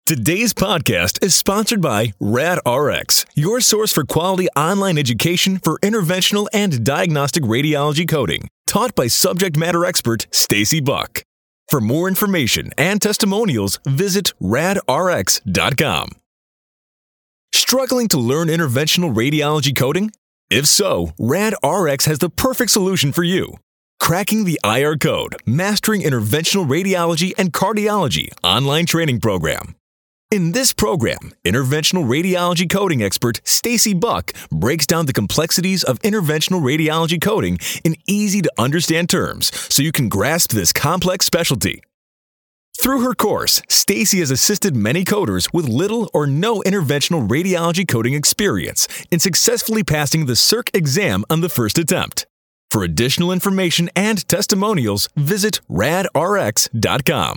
Today's podcast is sponsored by RadRx, your source for quality online education for interventional and diagnostic radiology coding, taught by subject matter expert Stacy Buck. For more information and testimonials, visit radrx.com. Struggling to learn interventional radiology coding? If so, RadRx has the perfect solution for you. Cracking the IR Code, Mastering Interventional Radiology and Cardiology online training program. In this program, interventional radiology coding expert Stacy Buck breaks down the complexities of interventional radiology coding in easy-to-understand terms so you can grasp this complex specialty. Through her course, Stacy has assisted many coders with little or no interventional radiology coding experience in successfully passing the CERC exam on the first attempt. For additional information and testimonials, visit radrx.com.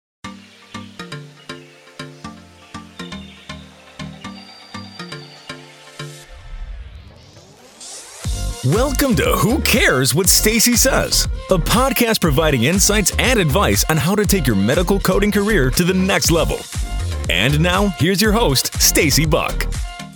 Welcome to Who Cares What Stacy Says, a podcast providing insights and advice on how to take your medical coding career to the next level. And now, here's your host, Stacy Buck.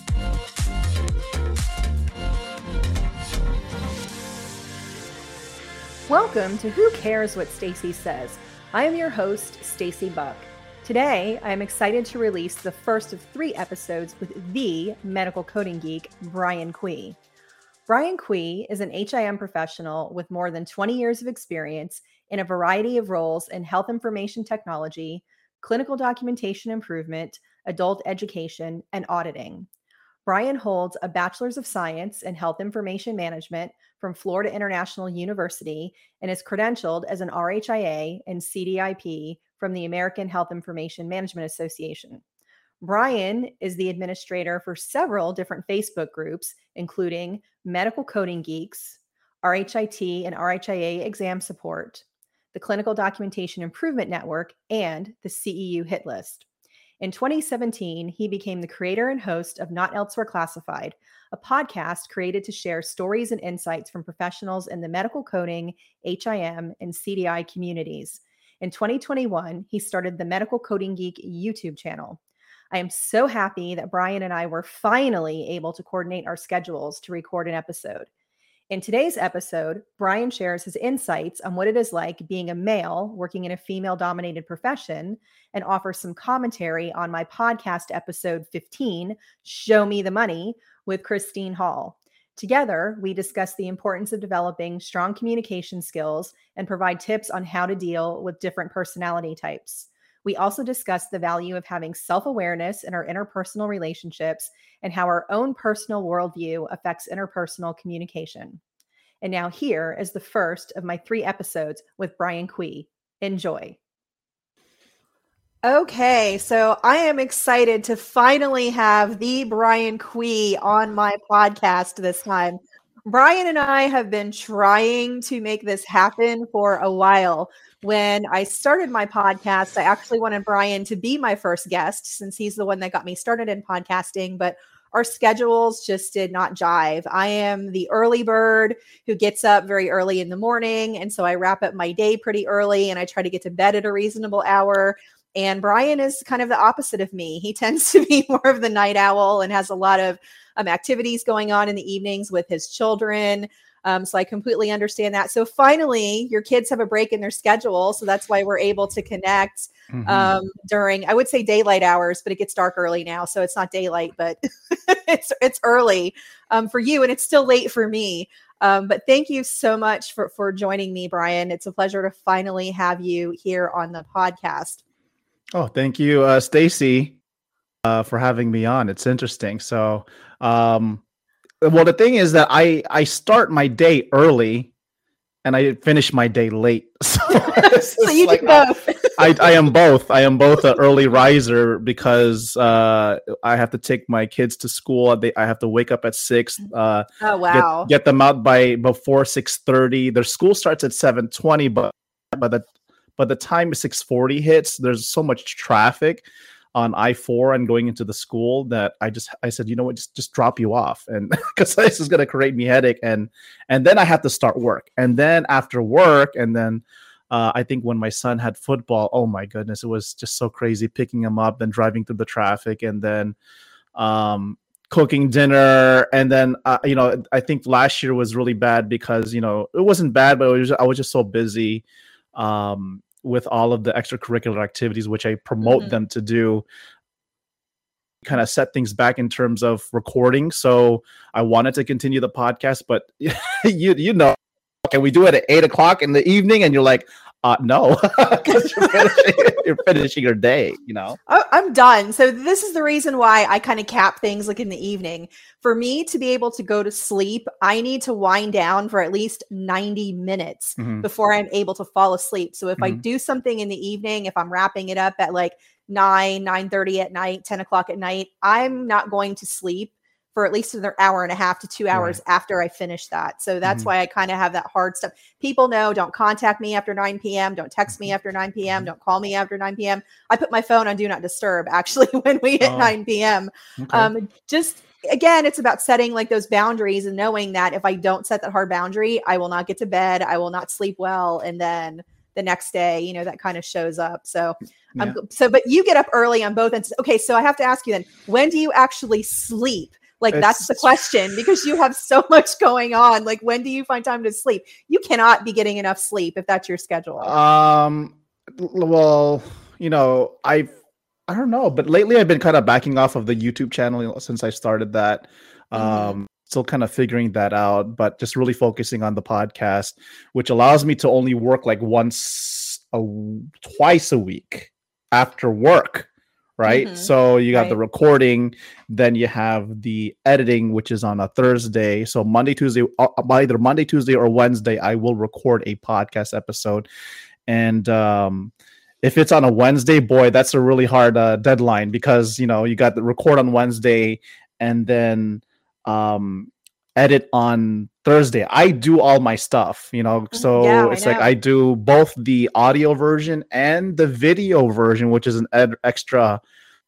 Welcome to Who Cares What Stacy Says. I am your host, Stacy Buck. Today, I am excited to release the first of 3 episodes with the medical coding geek, Brian Quee. Brian Quee is an HIM professional with more than 20 years of experience in a variety of roles in health information technology, clinical documentation improvement, adult education, and auditing. Brian holds a Bachelor's of Science in Health Information Management from Florida International University and is credentialed as an RHIA and CDIP from the American Health Information Management Association. Brian is the administrator for several different Facebook groups, including Medical Coding Geeks, RHIT and RHIA Exam Support, the Clinical Documentation Improvement Network, and the CEU Hit List. In 2017, he became the creator and host of Not Elsewhere Classified, a podcast created to share stories and insights from professionals in the medical coding, HIM, and CDI communities. In 2021, he started the Medical Coding Geek YouTube channel. I am so happy that Brian and I were finally able to coordinate our schedules to record an episode. In today's episode, Brian shares his insights on what it is like being a male working in a female-dominated profession and offers some commentary on my podcast episode 15, Show Me the Money, with Christine Hall. Together, we discuss the importance of developing strong communication skills and provide tips on how to deal with different personality types. We also discuss the value of having self-awareness in our interpersonal relationships and how our own personal worldview affects interpersonal communication. And now here is the first of my 3 episodes with Brian Quee. Enjoy. Okay, so I am excited to finally have the Brian Quee on my podcast this time. Brian and I have been trying to make this happen for a while. When I started my podcast, I actually wanted Brian to be my first guest since he's the one that got me started in podcasting, but our schedules just did not jive. I am the early bird who gets up very early in the morning, and so I wrap up my day pretty early and I try to get to bed at a reasonable hour. And Brian is kind of the opposite of me. He tends to be more of the night owl and has a lot of activities going on in the evenings with his children. So I completely understand that. So finally, your kids have a break in their schedule. So that's why we're able to connect during, I would say daylight hours, but it gets dark early now. So it's not daylight, but it's early for you and it's still late for me. But thank you so much for joining me, Brian. It's a pleasure to finally have you here on the podcast. Oh, thank you, Stacy, for having me on. It's interesting. So, well, the thing is that I start my day early and I finish my day late. So, so you like, do both. I am both. I am both an early riser because I have to take my kids to school. I have to wake up at 6. Oh, wow. Get them out before 6:30. Their school starts at 7:20, but by the time 6:40 hits, there's so much traffic on I-4 and going into the school that I said, you know what, just drop you off, and because this is going to create me headache, and then I have to start work, and then after work, and then I think when my son had football, oh my goodness, it was just so crazy picking him up, then driving through the traffic, and then cooking dinner. And then, I think last year was really bad because, it wasn't bad, but I was just so busy with all of the extracurricular activities, which I promote them to do, kind of set things back in terms of recording. So I wanted to continue the podcast, but can we do it at 8 o'clock in the evening? And you're like, no, because you're finishing your day, I'm done. So this is the reason why I kind of cap things like in the evening. For me to be able to go to sleep, I need to wind down for at least 90 minutes before I'm able to fall asleep. So if I do something in the evening, if I'm wrapping it up at like 9:30 at night, 10 o'clock at night, I'm not going to sleep for at least another hour and a half to 2 hours after I finish that. So that's why I kind of have that hard stuff. People know, don't contact me after 9 p.m. Don't text me after 9 p.m. Don't call me after 9 p.m. I put my phone on do not disturb actually when we hit 9 p.m. Okay. Just again, it's about setting like those boundaries and knowing that if I don't set that hard boundary, I will not get to bed. I will not sleep well. And then the next day, that kind of shows up. So, but you get up early on both ends. Okay. So I have to ask you then, when do you actually sleep? Like, that's the question, because you have so much going on. Like, when do you find time to sleep? You cannot be getting enough sleep if that's your schedule. Well, I don't know, but lately I've been kind of backing off of the YouTube channel since I started that. Still kind of figuring that out, but just really focusing on the podcast, which allows me to only work like twice a week after work. Right. So you got the recording, then you have the editing, which is on a Thursday. So Monday, Tuesday, either Monday, Tuesday, or Wednesday, I will record a podcast episode. And if it's on a Wednesday, boy, that's a really hard deadline, because, you got the record on Wednesday and then edit on Thursday. I do all my stuff, so it's like I do both the audio version and the video version, which is an extra,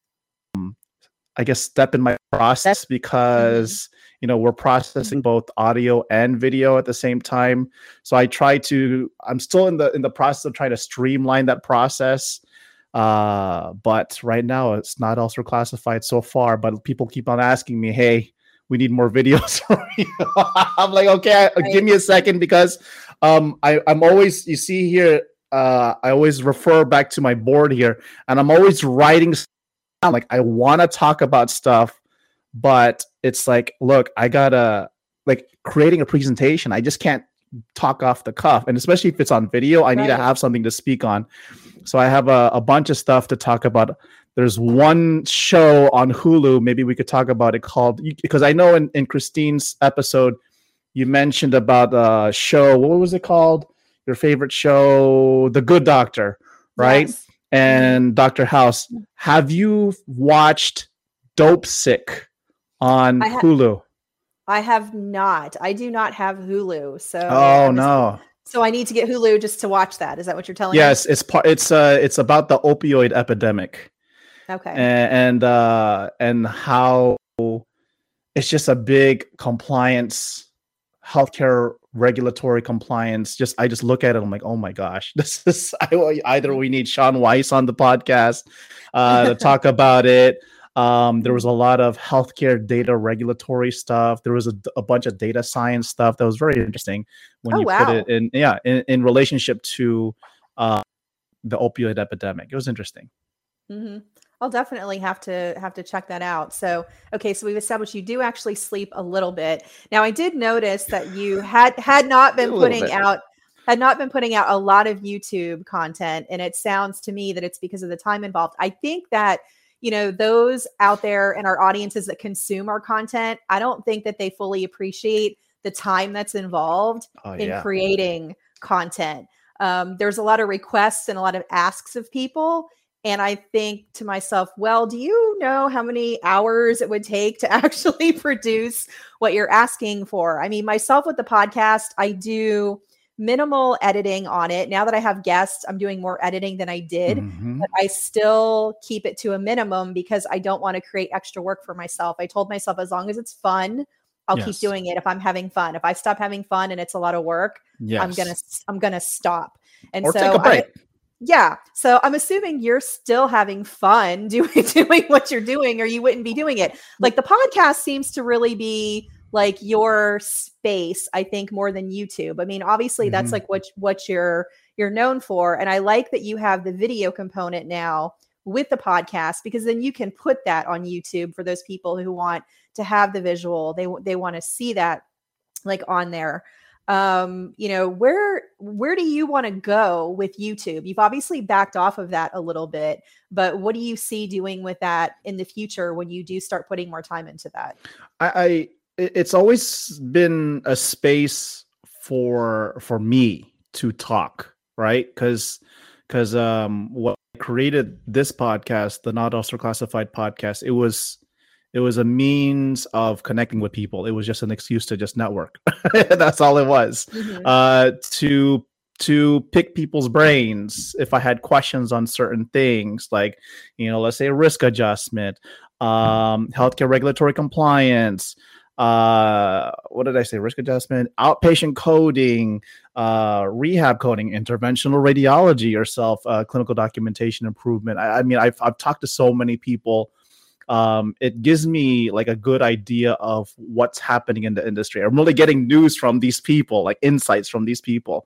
I guess, step in my process, because we're processing both audio and video at the same time. So I'm still in the process of trying to streamline that process. But right now it's not also classified so far, but people keep on asking me, hey, we need more videos. I'm like, okay, give me a second, because I'm always, you see here, I always refer back to my board here, and I'm always writing down, like, I want to talk about stuff, but it's like, look, I gotta, like, creating a presentation, I just can't talk off the cuff, and especially if it's on video, I need to have something to speak on. So I have a bunch of stuff to talk about. There's one show on Hulu, maybe we could talk about it, called, because I know in Christine's episode, you mentioned about a show, what was it called? Your favorite show, The Good Doctor, right? Yes. And Dr. House. Have you watched Dopesick on Hulu? I have not. I do not have Hulu. So no. So I need to get Hulu just to watch that. Is that what you're telling me? Yes, it's about the opioid epidemic. Okay. And how it's just a big compliance, healthcare regulatory compliance. I just look at it, I'm like, oh my gosh, this is either we need Sean Weiss on the podcast to talk about it. There was a lot of healthcare data regulatory stuff. There was a bunch of data science stuff that was very interesting when put it in relationship to the opioid epidemic. It was interesting. Mm-hmm. I'll definitely have to check that out. So, okay, so we've established you do actually sleep a little bit. Now, I did notice that you had not been putting out a lot of YouTube content, and it sounds to me that it's because of the time involved. I think that, those out there in our audiences that consume our content, I don't think that they fully appreciate the time that's involved in creating content. There's a lot of requests and a lot of asks of people. And I think to myself, well, do you know how many hours it would take to actually produce what you're asking for? I mean, myself with the podcast, I do minimal editing on it. Now that I have guests, I'm doing more editing than I did, but I still keep it to a minimum because I don't want to create extra work for myself. I told myself, as long as it's fun, I'll keep doing it. If I'm having fun, if I stop having fun and it's a lot of work, I'm going to stop. And or so take a break. Yeah. So I'm assuming you're still having fun doing what you're doing, or you wouldn't be doing it. Like the podcast seems to really be like your space, I think, more than YouTube. I mean, obviously that's like what you're known for. And I like that you have the video component now with the podcast, because then you can put that on YouTube for those people who want to have the visual. They want to see that like on there. You know, where do you want to go with YouTube? You've obviously backed off of that a little bit, but what do you see doing with that in the future when you do start putting more time into that? It's always been a space for me to talk, right? Because what created this podcast, the Not Also Classified podcast, it was a means of connecting with people. It was just an excuse to just network. That's all it was. To pick people's brains if I had questions on certain things, like, you know, let's say risk adjustment, healthcare regulatory compliance, what did I say? Risk adjustment, outpatient coding, rehab coding, interventional radiology, yourself, clinical documentation improvement. I mean, I've talked to so many people. It gives me like a good idea of what's happening in the industry. I'm really getting news from these people, like insights from these people.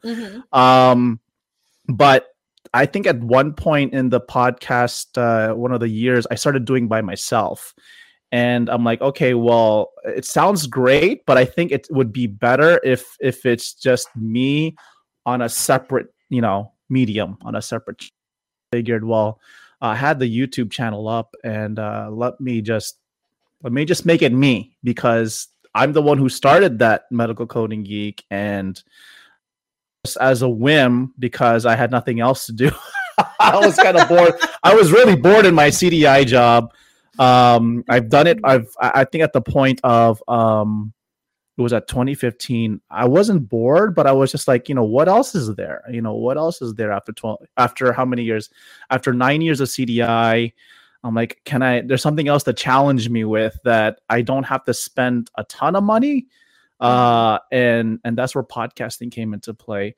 But I think at one point in the podcast, one of the years, I started doing by myself. And I'm like, okay, well, it sounds great, but I think it would be better if it's just me on a separate, you know, medium, on a separate. Figured, well, I had the YouTube channel up, and let me just make it me, because I'm the one who started that Medical Coding Geek, and just as a whim, because I had nothing else to do. I was kind of bored. I was really bored in my CDI job. I've done it. I think at the point of it was at 2015. I wasn't bored, but I was just like, you know, what else is there? You know, what else is there after how many years? After 9 years of CDI, I'm like, there's something else to challenge me with that I don't have to spend a ton of money. And that's where podcasting came into play.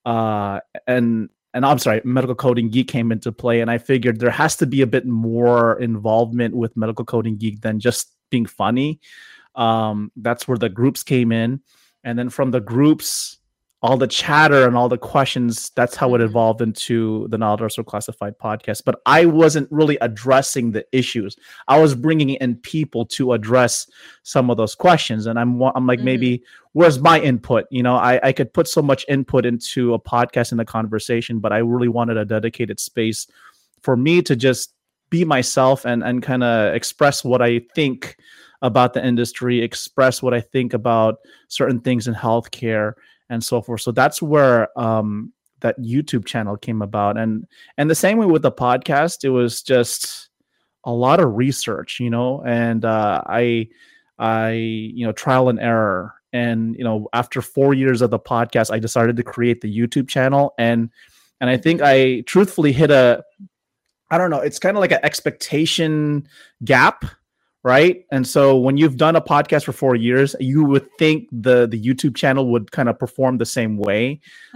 And I'm sorry, Medical Coding Geek came into play. And I figured there has to be a bit more involvement with Medical Coding Geek than just being funny. That's where the groups came in. And then from the groups, all the chatter and all the questions, that's how it evolved into the Not Also Classified podcast. But I wasn't really addressing the issues. I was bringing in people to address some of those questions. And I'm like, maybe where's my input? You know, I could put so much input into a podcast and a conversation, but I really wanted a dedicated space for me to just be myself and kind of express what I think about the industry, express what I think about certain things in healthcare and so forth. So that's where that YouTube channel came about. And the same way with the podcast, it was just a lot of research, you know, and I you know, trial and error. And, you know, after 4 years of the podcast, I decided to create the YouTube channel. And I think I truthfully hit I don't know, it's kind of like an expectation gap, right? And so when you've done a podcast for 4 years, you would think the YouTube channel would kind of perform the same way.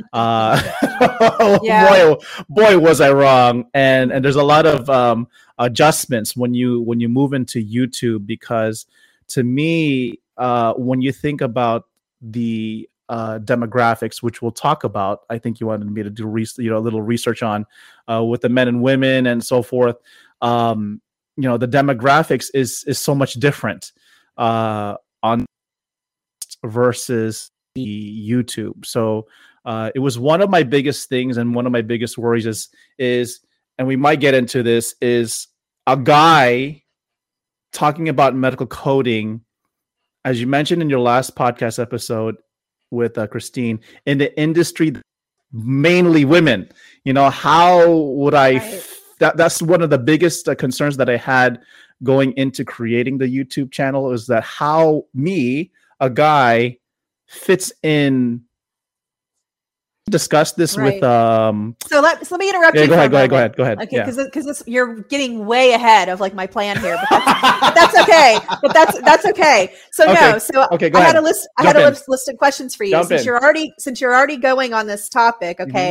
Yeah. Boy, was I wrong. And there's a lot of adjustments when you move into YouTube, because to me, when you think about the demographics, which we'll talk about, I think you wanted me to do a little research on with the men and women and so forth. You know, the demographics is so much different on versus the YouTube. So it was one of my biggest things, and one of my biggest worries is, and we might get into this, is a guy talking about medical coding, as you mentioned in your last podcast episode with Christine, in the industry, mainly women. You know, how would I? That's one of the biggest concerns that I had going into creating the YouTube channel, is that how me, a guy, fits in. Discuss this with so let me interrupt you. Go ahead. Okay, because you're getting way ahead of like my plan here, but that's okay. That's okay. So okay. I had a list of questions for you. Since you're already going on this topic. Okay.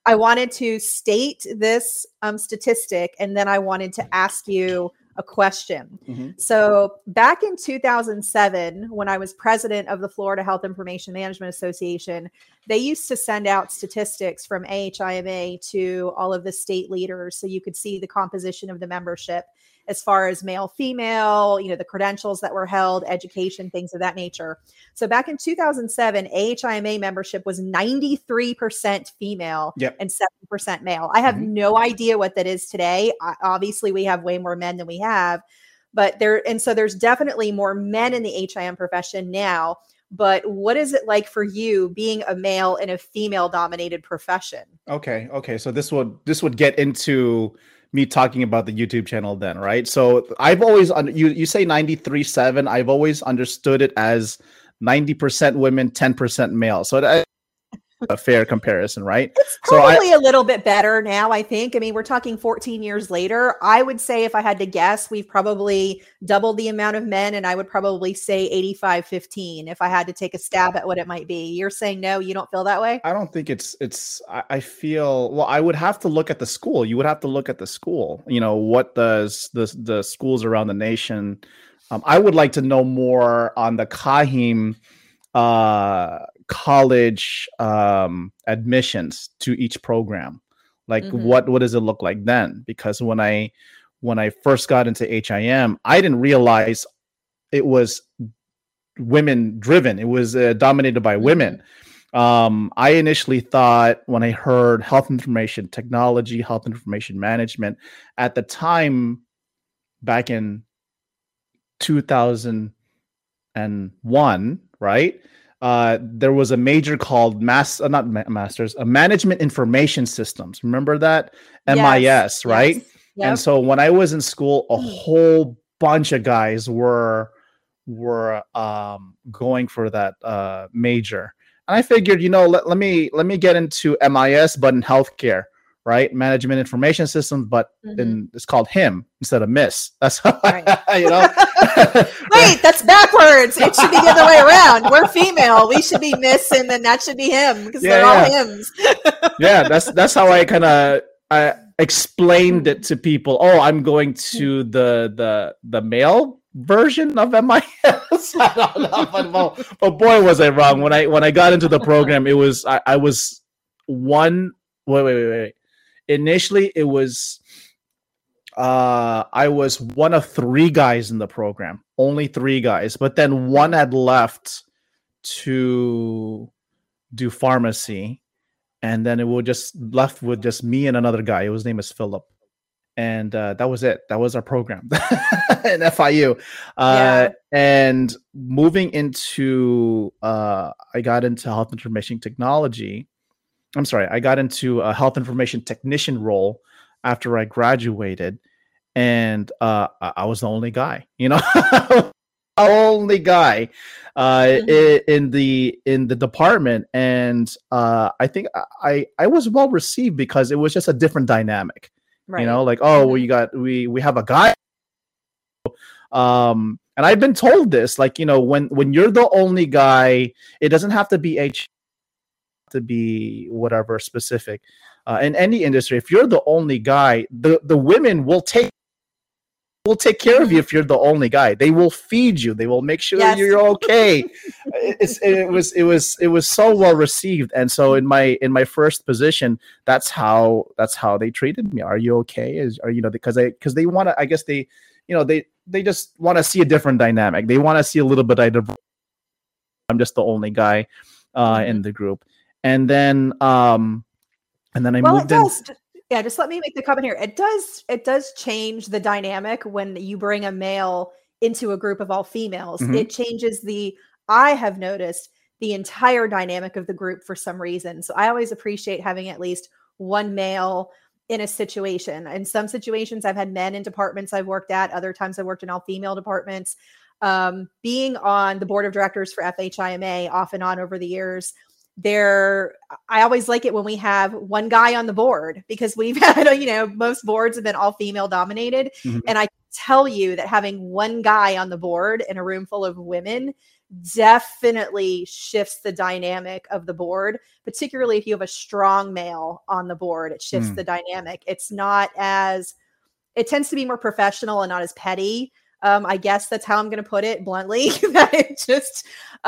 I wanted to state this statistic, and then I wanted to ask you a question. Mm-hmm. So back in 2007, when I was president of the Florida Health Information Management Association, they used to send out statistics from AHIMA to all of the state leaders so you could see the composition of the membership as far as male, female, the credentials that were held, education, things of that nature. So back in 2007, AHIMA membership was 93% female and 7% male. I have no idea what that is today. Obviously, we have way more men than we have, but so there's definitely more men in the HIM profession now. But what is it like for you being a male in a female dominated profession? Okay. So this would get into me talking about the YouTube channel then, right? So I've always, you say 93.7, I've always understood it as 90% women, 10% male. So that's a fair comparison, right? It's probably a little bit better now, I think. I mean, we're talking 14 years later. I would say if I had to guess, we've probably doubled the amount of men, and I would probably say 85-15 if I had to take a stab at what it might be. You're saying no, you don't feel that way? I don't think I feel, well, I would have to look at the school. You would have to look at the school. What does the schools around the nation, I would like to know more on the CAHIM college admissions to each program. Like what does it look like then? Because when I first got into HIM, I didn't realize it was women driven. It was dominated by women. I initially thought, when I heard health information technology, health information management, at the time back in 2001, right? There was a major called Management Information Systems. Remember that? MIS, right? Yes. Yep. And so when I was in school, a whole bunch of guys were going for that major. And I figured, let me get into MIS, but in healthcare, right? Management Information Systems, but it's called HIM instead of MIS. That's how Wait, that's backwards. It should be the other way around. We're female. We should be Miss, and then that should be him because they're all hymns. That's how I kind of explained it to people. Oh, I'm going to the male version of MIS. I don't know, but boy, was I wrong. When I got into the program, it was I was one. Wait. Initially, it was I was one of 3 guys in the program, only 3 guys. But then one had left to do pharmacy, and then it was just left with just me and another guy. His name is Philip, and that was it. That was our program in FIU. And moving into, I got into health information technology. I'm sorry, I got into a health information technician role after I graduated, and I was the only guy, only guy in the department, and I think I was well received because it was just a different dynamic, right. Like, we have a guy, and I've been told this, like, when you're the only guy, it doesn't have to be to be whatever specific in any industry. If you're the only guy, the women will take care of you. If you're the only guy, they will feed you, they will make sure you're okay. It was so well received. And so in my first position, that's how they treated me. Are you okay? Because they want to, I guess they just want to see a different dynamic. They want to see a little bit of, I'm just the only guy in the group. And then I moved in. Yeah, just let me make the comment here. It does change the dynamic when you bring a male into a group of all females. It changes I have noticed the entire dynamic of the group for some reason. So I always appreciate having at least one male in a situation. In some situations, I've had men in departments I've worked at. Other times I've worked in all female departments. Being on the board of directors for FHIMA off and on over the years, I always like it when we have one guy on the board, because we've had, most boards have been all female dominated. And I can tell you that having one guy on the board in a room full of women definitely shifts the dynamic of the board, particularly if you have a strong male on the board. It shifts the dynamic. It tends to be more professional and not as petty. I guess that's how I'm going to put it bluntly. That it just,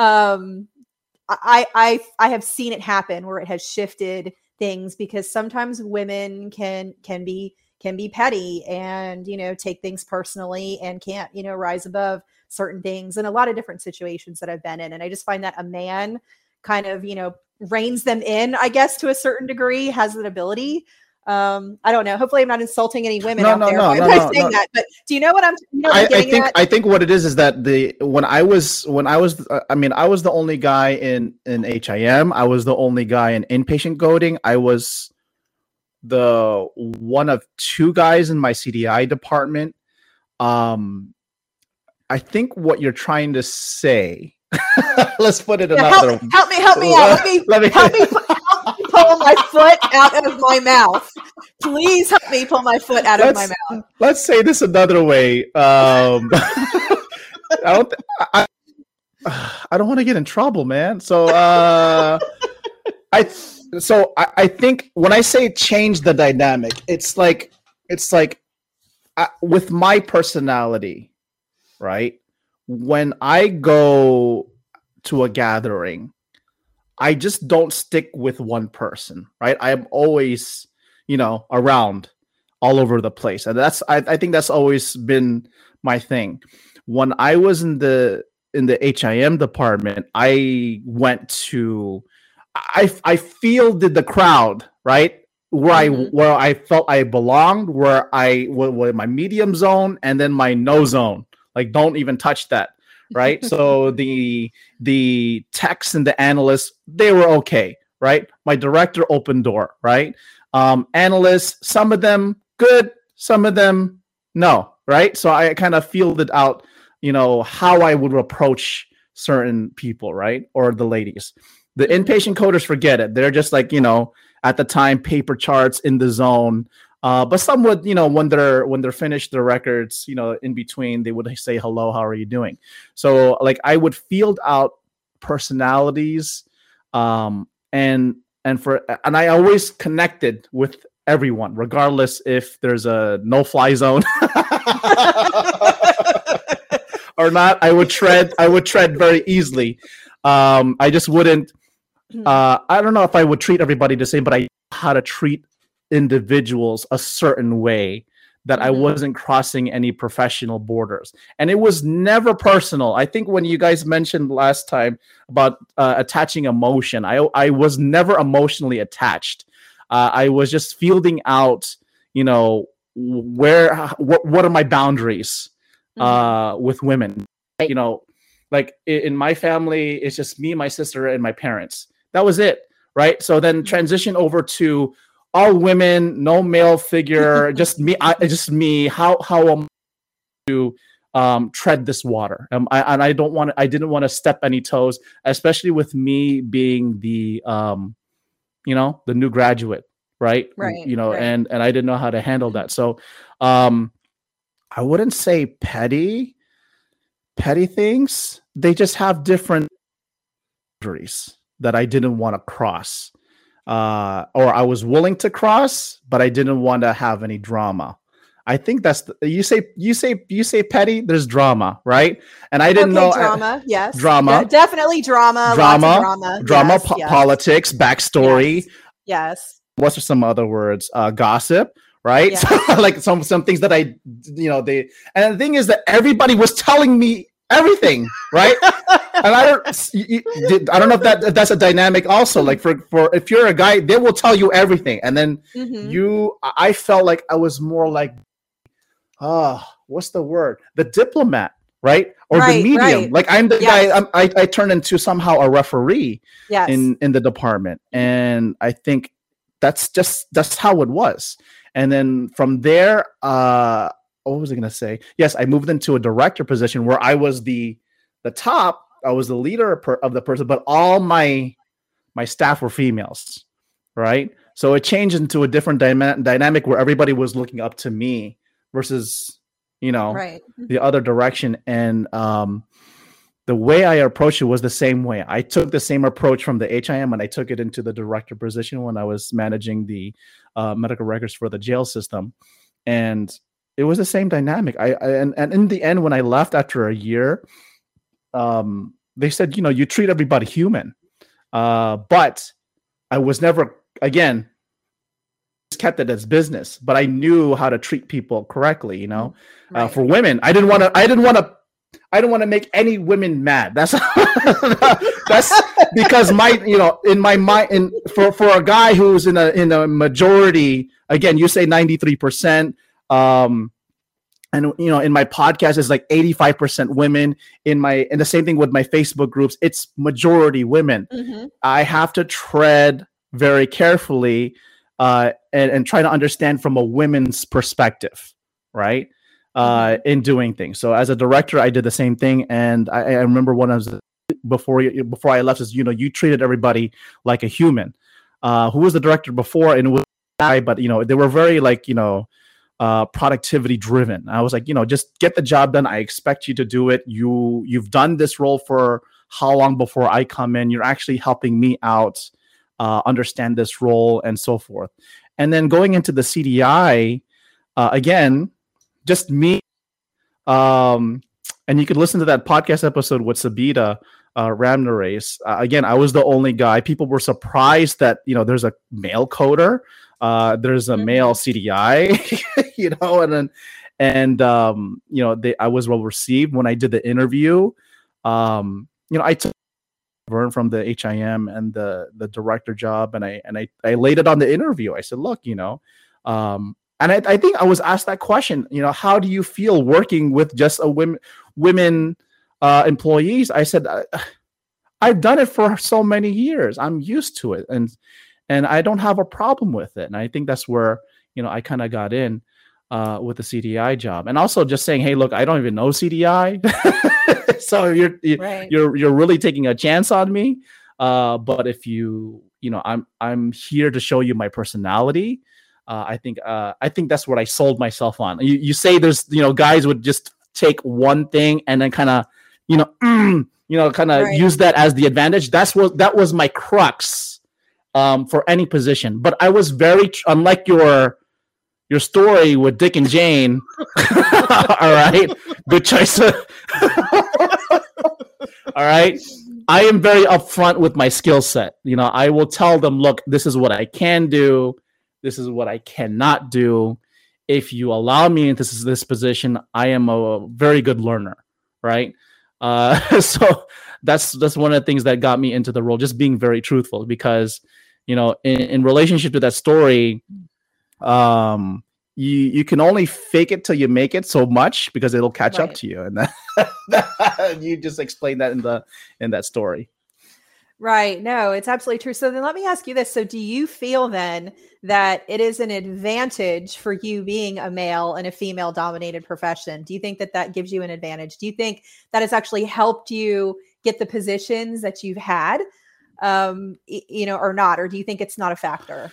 I have seen it happen where it has shifted things, because sometimes women can be petty and, take things personally and can't, rise above certain things in a lot of different situations that I've been in. And I just find that a man kind of, reins them in, I guess, to a certain degree, has that ability. I don't know. Hopefully I'm not insulting any women out there by saying that, but do you know what I think what it is that when I was the only guy in HIM. I was the only guy in inpatient coding. I was the one of two guys in my CDI department. I think what you're trying to say, let's put it another. Help me out. Help me pull my foot out of my mouth. Please help me pull my foot out of my mouth. Let's say this another way. I don't want to get in trouble, man. So I think when I say change the dynamic, it's like with my personality, right? When I go to a gathering, I just don't stick with one person, right? I am always, around all over the place. And I think that's always been my thing. When I was in the HIM department, I went to, I fielded the crowd, right? Where I felt I belonged, where my medium zone and then my no zone. Like, don't even touch that. Right. So the techs and the analysts, they were okay. Right. My director opened door. Right. Analysts, some of them good, some of them no. Right. So I kind of fielded out, how I would approach certain people. Right. Or the ladies. The inpatient coders, forget it. They're just like, at the time, paper charts in the zone. But some would, when they're finished their records, in between, they would say, hello, how are you doing? So like I would field out personalities, and I always connected with everyone, regardless if there's a no-fly zone or not. I would tread very easily. I just wouldn't. I don't know if I would treat everybody the same, but I know how to treat individuals a certain way that I wasn't crossing any professional borders. And it was never personal. I think when you guys mentioned last time about attaching emotion, I was never emotionally attached. I was just fielding out, what are my boundaries with women? Like in my family, it's just me, my sister, and my parents. That was it, right? So then transition over to all women, no male figure, just me. How am I to tread this water? I didn't want to step any toes, especially with me being the the new graduate, right? Right. And I didn't know how to handle that. So I wouldn't say petty things. They just have different boundaries that I didn't want to cross. Or I was willing to cross, but I didn't want to have any drama. I think that's you say petty. There's drama, right? And I didn't know drama. Yes, drama, yeah, definitely drama. Drama, politics, backstory. Yes. What's some other words? Gossip, right? Yes. So, like some things that and the thing is that everybody was telling me everything, right? And I don't know if that's a dynamic also. Like for if you're a guy, they will tell you everything, and then I felt like I was more like, what's the word? The diplomat, right? Or the medium. Right. Like I'm the guy. I turned into somehow a referee in the department, and I think that's how it was. And then from there, what was I going to say? Yes, I moved into a director position where I was the top. I was the leader of the person, but all my staff were females, right? So it changed into a different dynamic where everybody was looking up to me versus Right. the other direction. And the way I approached it was the same way. I took the same approach from the HIM and I took it into the director position when I was managing the medical records for the jail system. And it was the same dynamic. And in the end, when I left after a year, they said, you treat everybody human. But I was never, again, kept it as business, but I knew how to treat people correctly, Right. For women. I didn't want to make any women mad. That's because in my mind, for a guy who's in a majority, again, you say 93%, and in my podcast it's like 85% women. In the same thing with my Facebook groups, it's majority women. Mm-hmm. I have to tread very carefully and try to understand from a women's perspective, right? In doing things. So as a director, I did the same thing. And I remember when I was before I left, is you treated everybody like a human. Who was the director before? And it was a guy, but they were very productivity driven. I was like, just get the job done. I expect you to do it. You've done this role for how long before I come in? You're actually helping me out, understand this role and so forth. And then going into the CDI, again, just me. And you could listen to that podcast episode with Sabita Ramnareis. Again, I was the only guy. People were surprised that, there's a male coder. There's a male CDI, I was well received when I did the interview. I took Vern from the HIM and the director job, and I laid it on the interview. I said, look, and I think I was asked that question, how do you feel working with just a women employees? I said, I've done it for so many years. I'm used to it. And I don't have a problem with it. And I think that's where, I kind of got in with the CDI job. And also just saying, hey, look, I don't even know CDI. So you're really taking a chance on me. But if I'm here to show you my personality. I think that's what I sold myself on. You say there's, guys would just take one thing and then kind of, use that as the advantage. That was my crux for any position. But I was very, unlike your story with Dick and Jane. All right. Good choice. All right. I am very upfront with my skill set. I will tell them, look, this is what I can do. This is what I cannot do. If you allow me into this position, I am a very good learner, right? So that's one of the things that got me into the role, just being very truthful, because, in relationship to that story, you can only fake it till you make it so much, because it'll catch up to you. And that, you just explained that in that story. Right. No, it's absolutely true. So then let me ask you this. So do you feel then that it is an advantage for you being a male in a female dominated profession? Do you think that gives you an advantage? Do you think that has actually helped you get the positions that you've had, or not? Or do you think it's not a factor?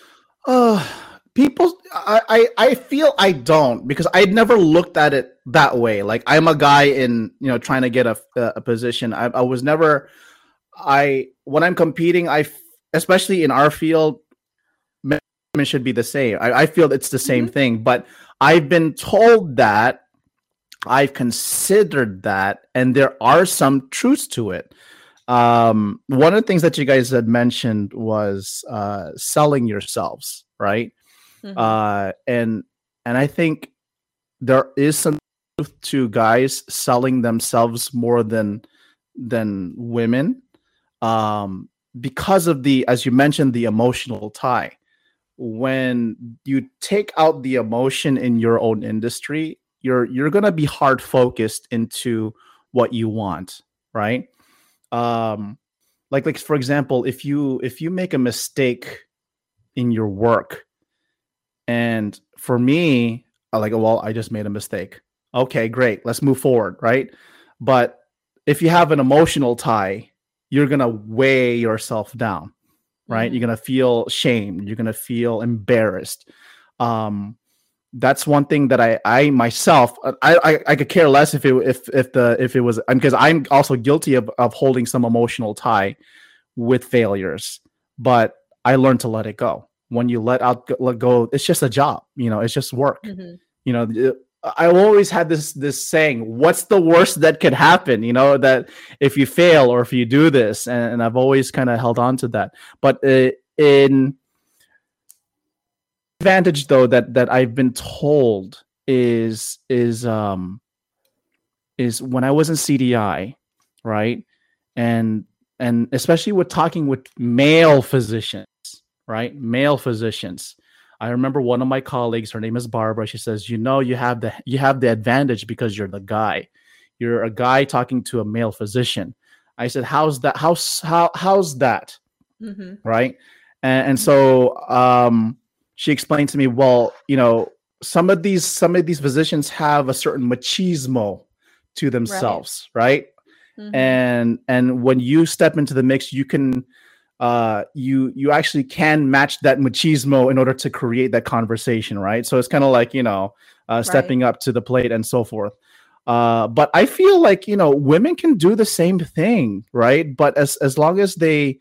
I feel I don't, because I'd never looked at it that way. Like, I'm a guy in, trying to get a position. I was never, when I'm competing, especially in our field, men should be the same. I feel it's the same thing, but I've been told that, I've considered that, and there are some truths to it. One of the things that you guys had mentioned was selling yourselves, right? And I think there is some truth to guys selling themselves more than women, because of as you mentioned, the emotional tie. When you take out the emotion in your own industry, you're going to be hard focused into what you want, right? Like for example, if you make a mistake in your work, and for me, I just made a mistake. Okay, great. Let's move forward, right? But if you have an emotional tie, you're going to weigh yourself down, right? You're going to feel shamed. You're going to feel embarrassed. that's one thing that I myself, I could care less if it was, because I'm also guilty of holding some emotional tie with failures, but I learned to let it go. When you let go, it's just a job, it's just work. I always had this saying, what's the worst that could happen? That if you fail or if you do this, and I've always kind of held on to that. But in advantage though that I've been told is when I was in CDI, right? And especially with talking with male physicians, right? Male physicians. I remember one of my colleagues, her name is Barbara. She says, you have the advantage because you're the guy. You're a guy talking to a male physician. I said, how's that? How's that? Mm-hmm. Right. And so she explained to me, well, some of these physicians have a certain machismo to themselves, right? Mm-hmm. And when you step into the mix, you can you actually can match that machismo in order to create that conversation, right? So it's kind of like stepping up to the plate and so forth. But I feel like women can do the same thing, right? But as long as they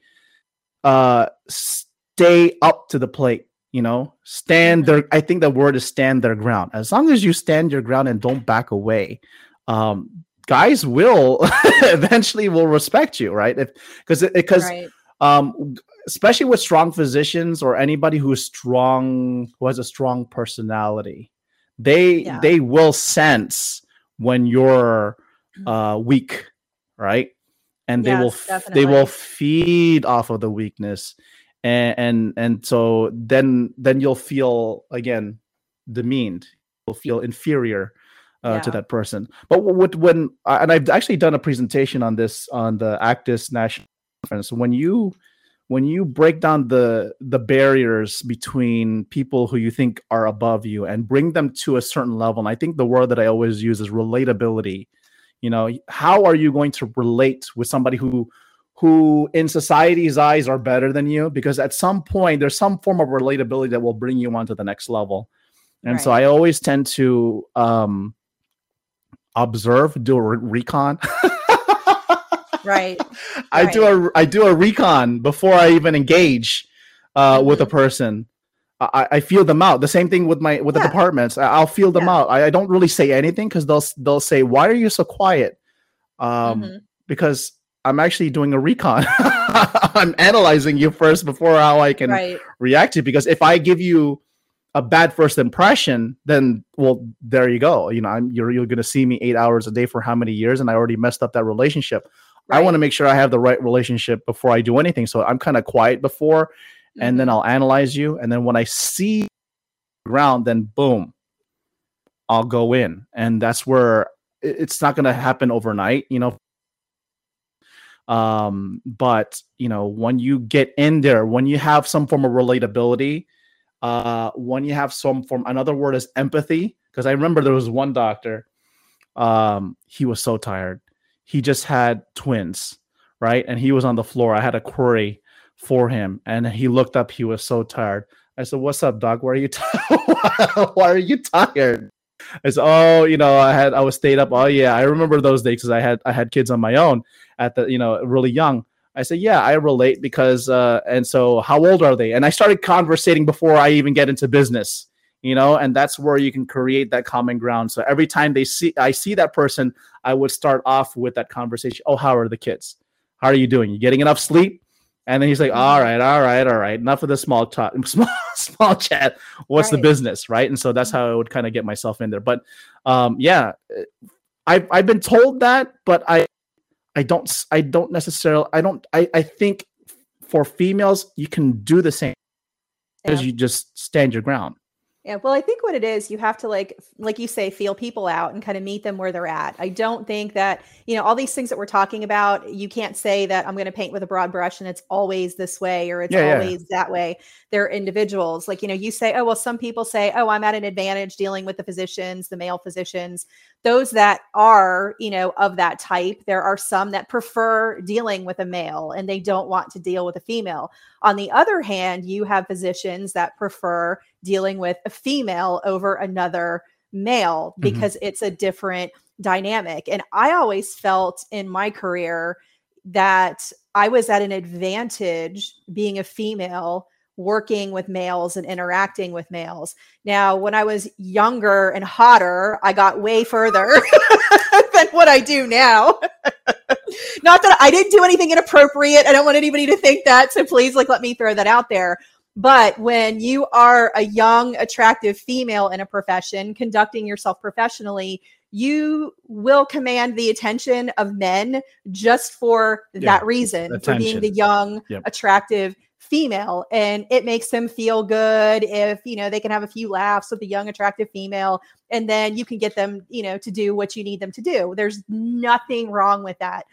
stay up to the plate, stand their, I think the word is stand their ground. As long as you stand your ground and don't back away, guys will eventually will respect you, right? Because especially with strong physicians or anybody who has a strong personality, they will sense when you're weak, right? And they will feed off of the weakness. And so then you'll feel again demeaned. You'll feel inferior to that person. But when I've actually done a presentation on this on the Actis National Conference, when you break down the barriers between people who you think are above you and bring them to a certain level, and I think the word that I always use is relatability. How are you going to relate with somebody who in society's eyes are better than you? Because at some point there's some form of relatability that will bring you on to the next level. And so I always tend to observe, do a recon. Right. I do a recon before I even engage with a person. I feel them out. The same thing with the departments. I'll feel them out. I don't really say anything because they'll say, "Why are you so quiet?" Because I'm actually doing a recon. I'm analyzing you first before how I can react to you. Because if I give you a bad first impression, then there you go. You're going to see me 8 hours a day for how many years, and I already messed up that relationship. Right. I want to make sure I have the right relationship before I do anything. So I'm kind of quiet before, and then I'll analyze you. And then when I see the ground, then boom, I'll go in. And that's where it's not going to happen overnight, but when you get in there, when you have some form of relatability, when you have some form, another word is empathy. Because I remember there was one doctor, he was so tired. He just had twins, right? And he was on the floor. I had a query for him, and he looked up. He was so tired. I said, "What's up, doc? Why are you why are you tired?" I said, "Oh, I was stayed up. Oh yeah, I remember those days because I had kids on my own at the really young." I said, "Yeah, I relate because and so how old are they?" And I started conversating before I even get into business, and that's where you can create that common ground. So every time I see that person, I would start off with that conversation. "Oh, how are the kids? How are you doing? You getting enough sleep?" And then he's like, all right. Enough of the small talk, small chat. What's the business, right? And so that's how I would kind of get myself in there. But I've been told that, but I don't necessarily. I think for females, you can do the same as you just stand your ground. Yeah, well, I think what it is, you have to like you say, feel people out and kind of meet them where they're at. I don't think that, all these things that we're talking about, you can't say that I'm going to paint with a broad brush and it's always this way or it's always that way. They're individuals. Like, you say, oh, well, some people say, oh, I'm at an advantage dealing with the physicians, the male physicians, those that are, of that type. There are some that prefer dealing with a male and they don't want to deal with a female. On the other hand, you have physicians that prefer dealing with a female over another male because it's a different dynamic. And I always felt in my career that I was at an advantage being a female working with males and interacting with males. Now, when I was younger and hotter, I got way further than what I do now. Not that I didn't do anything inappropriate. I don't want anybody to think that. So please, let me throw that out there. But when you are a young, attractive female in a profession, conducting yourself professionally, you will command the attention of men just for that reason, for being the young, attractive female. And it makes them feel good if, they can have a few laughs with a young, attractive female, and then you can get them, to do what you need them to do. There's nothing wrong with that.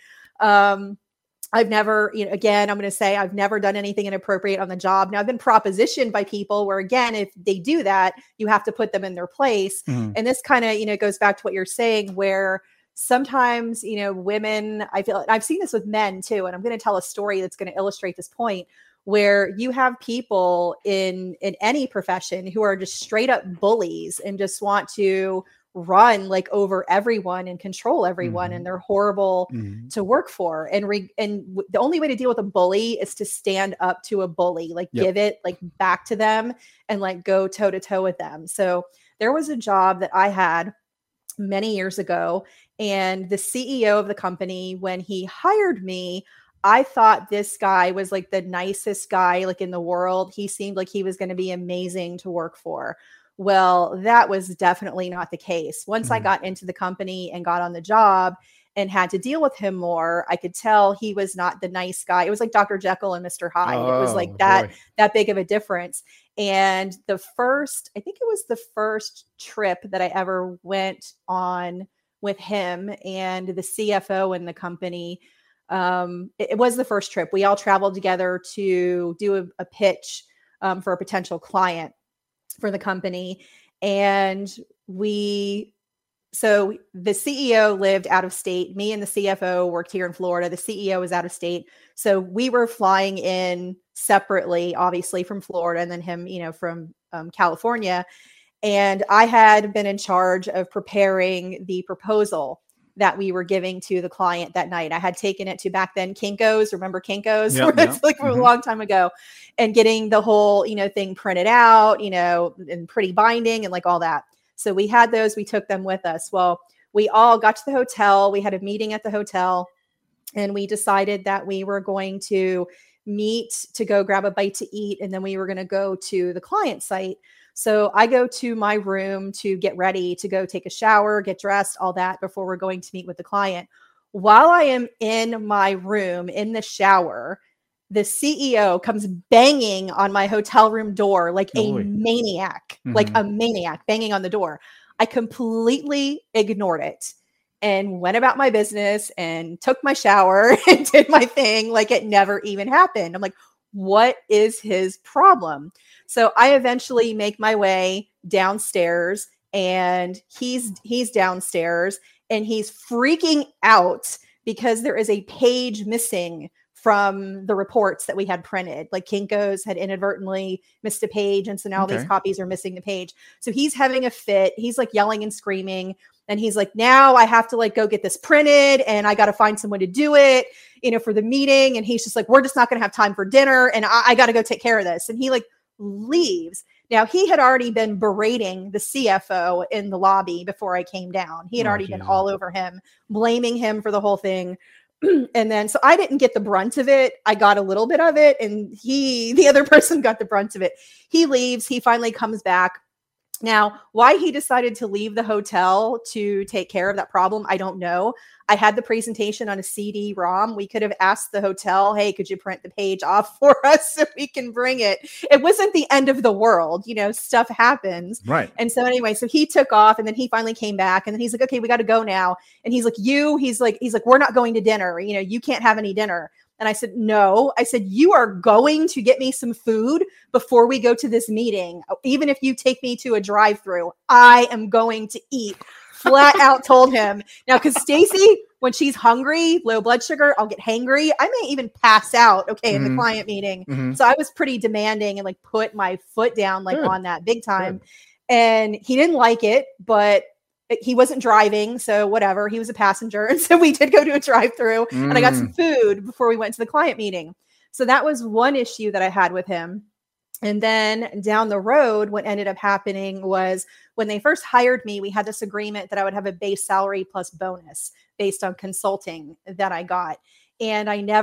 I've never, again, I'm going to say I've never done anything inappropriate on the job. Now, I've been propositioned by people where, again, if they do that, you have to put them in their place. And this kind of, goes back to what you're saying, where sometimes, women, I feel I've seen this with men too. And I'm going to tell a story that's going to illustrate this point, where you have people in any profession who are just straight up bullies and just want to run over everyone and control everyone, and they're horrible to work for. And the only way to deal with a bully is to stand up to a bully, give it back to them and go toe to toe with them. So there was a job that I had many years ago, and the CEO of the company, when he hired me, I thought this guy was the nicest guy in the world. He seemed like he was going to be amazing to work for. Well, that was definitely not the case. Once I got into the company and got on the job and had to deal with him more, I could tell he was not the nice guy. It was like Dr. Jekyll and Mr. Hyde. It was that big of a difference. And I think it was the first trip that I ever went on with him and the CFO in the company. It was the first trip. We all traveled together to do a pitch for a potential client for the company. And so the CEO lived out of state. Me and the CFO worked here in Florida. The CEO was out of state. So we were flying in separately, obviously from Florida, and then him, from California. And I had been in charge of preparing the proposal that we were giving to the client that night. I had taken it to back then Kinko's. Remember Kinko's? It's a long time ago, and getting the whole, thing printed out, and pretty binding and all that. So we had those, we took them with us. Well, we all got to the hotel. We had a meeting at the hotel, and we decided that we were going to meet to go grab a bite to eat. And then we were going to go to the client site. So I go to my room to get ready to go take a shower, get dressed, all that before we're going to meet with the client. While I am in my room in the shower, the CEO comes banging on my hotel room door like a maniac, like a maniac banging on the door. I completely ignored it and went about my business and took my shower and did my thing like it never even happened. I'm like, what is his problem? So I eventually make my way downstairs, and he's downstairs, and he's freaking out because there is a page missing from the reports that we had printed. Kinko's had inadvertently missed a page, and so now these copies are missing the page. So he's having a fit. He's yelling and screaming, and he's like, now I have to go get this printed, and I got to find someone to do it, for the meeting. And he's just like, we're just not going to have time for dinner, and I got to go take care of this. And he leaves. Now, he had already been berating the CFO in the lobby before I came down. He had already been all over him, blaming him for the whole thing. And then, so I didn't get the brunt of it. I got a little bit of it, and the other person got the brunt of it. He leaves. He finally comes back. Now, why he decided to leave the hotel to take care of that problem, I don't know. I had the presentation on a CD-ROM. We could have asked the hotel, hey, could you print the page off for us so we can bring it? It wasn't the end of the world. Stuff happens. Right. And so anyway, so he took off, and then he finally came back, and then he's like, okay, we got to go now. And he's like, he's like, we're not going to dinner. You can't have any dinner. And I said, no. I said, you are going to get me some food before we go to this meeting. Even if you take me to a drive-through, I am going to eat. Flat out told him. Now, because Stacy, when she's hungry, low blood sugar, I'll get hangry. I may even pass out, in the client meeting. So I was pretty demanding and like put my foot down like on that big time. And he didn't like it, but he wasn't driving. So whatever, he was a passenger. And so we did go to a drive-through and I got some food before we went to the client meeting. So that was one issue that I had with him. And then down the road, what ended up happening was when they first hired me, we had this agreement that I would have a base salary plus bonus based on consulting that I got. And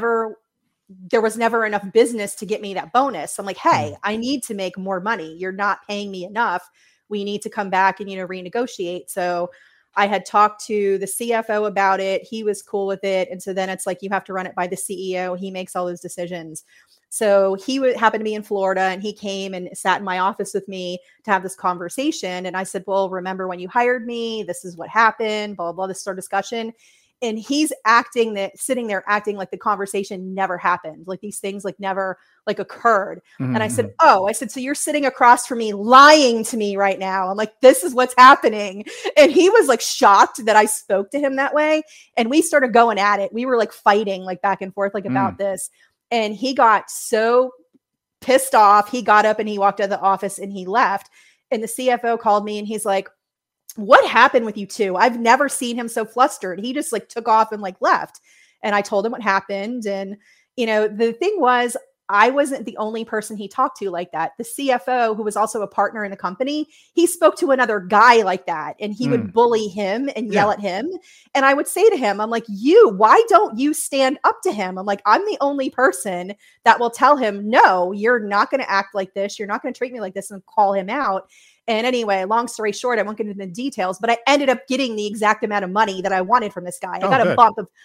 there was never enough business to get me that bonus. I'm like, hey, I need to make more money. You're not paying me enough. We need to come back and, renegotiate. So I had talked to the CFO about it. He was cool with it. And so then it's like, you have to run it by the CEO. He makes all those decisions. So he happened to be in Florida and he came and sat in my office with me to have this conversation. And I said, well, remember when you hired me, this is what happened, blah, blah, blah, this sort of discussion. And he's sitting there acting like the conversation never happened. Like these things like never like occurred. And I said, so you're sitting across from me lying to me right now. I'm like, this is what's happening. And he was like shocked that I spoke to him that way. And we started going at it. We were like fighting like back and forth, like about this. And he got so pissed off. He got up and he walked out of the office and he left. And the CFO called me and he's like, what happened with you two? I've never seen him so flustered. He just like took off and like left. And I told him what happened. And, the thing was, I wasn't the only person he talked to like that. The CFO, who was also a partner in the company, he spoke to another guy like that and he would bully him and yell at him. And I would say to him, I'm like, why don't you stand up to him? I'm like, I'm the only person that will tell him, no, you're not going to act like this. You're not going to treat me like this, and call him out. And anyway, long story short, I won't get into the details, but I ended up getting the exact amount of money that I wanted from this guy. I got a bump of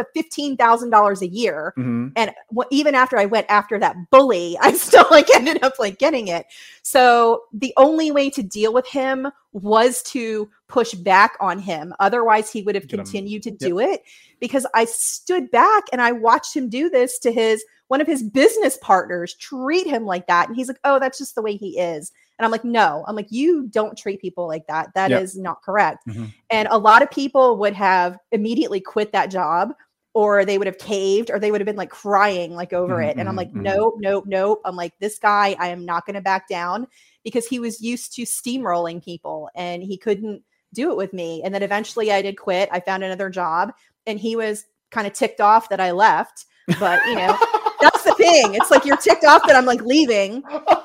$15,000 a year. And even after I went after that bully, I still like ended up like getting it. So the only way to deal with him was to push back on him. Otherwise he would have continued to do it, because I stood back and I watched him do this to one of his business partners, treat him like that. And he's like, oh, that's just the way he is. And I'm like, no, you don't treat people like that. That is not correct. And a lot of people would have immediately quit that job, or they would have caved, or they would have been like crying like over it. And I'm like, nope. I'm like, this guy, I am not going to back down, because he was used to steamrolling people and he couldn't do it with me. And then eventually I did quit. I found another job and he was kind of ticked off that I left. But, that's the thing. It's like, you're ticked off that I'm like leaving.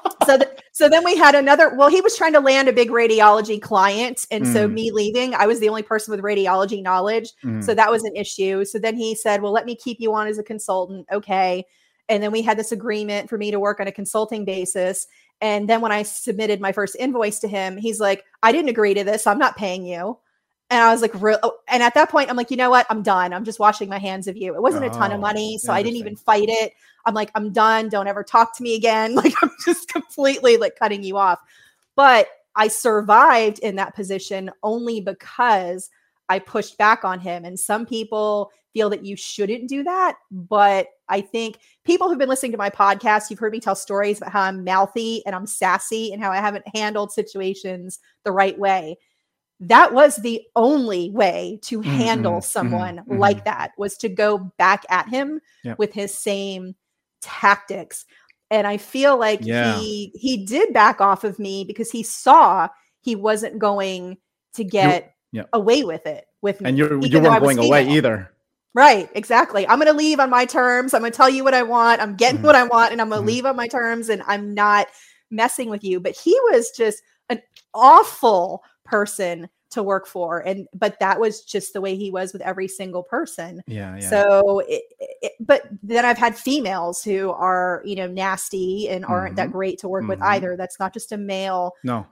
So then we had he was trying to land a big radiology client. And so me leaving, I was the only person with radiology knowledge. So that was an issue. So then he said, well, let me keep you on as a consultant. Okay. And then we had this agreement for me to work on a consulting basis. And then when I submitted my first invoice to him, he's like, I didn't agree to this. I'm not paying you. And I was like, and at that point, I'm like, you know what? I'm done. I'm just washing my hands of you. It wasn't a ton of money, so I didn't even fight it. I'm like, I'm done. Don't ever talk to me again. Like, I'm just completely like cutting you off. But I survived in that position only because I pushed back on him. And some people feel that you shouldn't do that. But I think people who've been listening to my podcast, you've heard me tell stories about how I'm mouthy and I'm sassy and how I haven't handled situations the right way. That was the only way to handle someone like that, was to go back at him with his same tactics. And I feel like he did back off of me because he saw he wasn't going to get away with it with me. And you weren't going away either. Right, exactly. I'm going to leave on my terms. I'm going to tell you what I want. I'm getting what I want, and I'm going to leave on my terms, and I'm not messing with you. But he was just an awful person to work for, but that was just the way he was with every single person. So but then I've had females who are nasty and aren't that great to work with either. That's not just a male